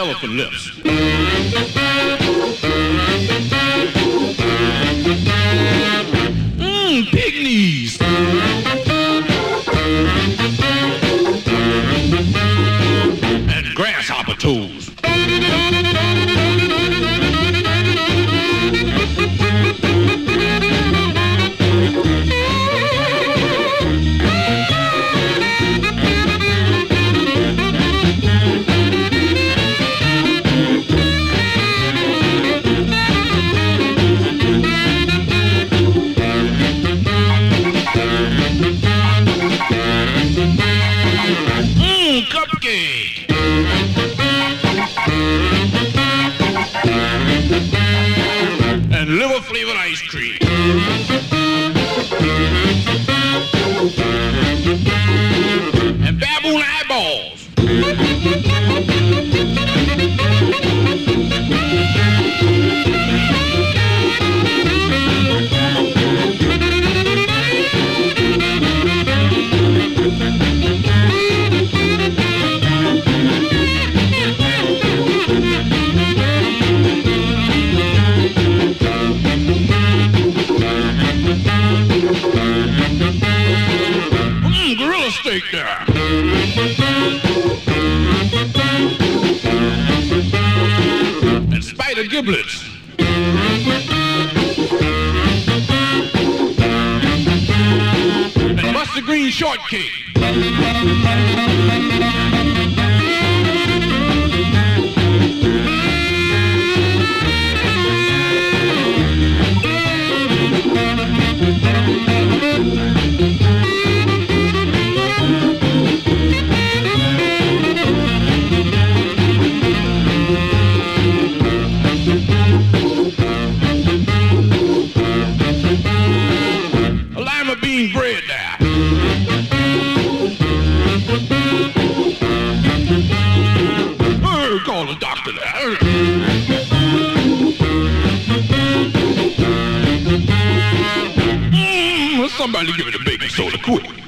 elephant lips. Pig knees. And grasshopper toes. Cupcake. And liver flavored ice cream. And baboon eyeballs. Gorilla steak there. And spider giblets. And mustard green shortcake. Lima bean bread there. Call the doctor there. Somebody give me the baking soda quick.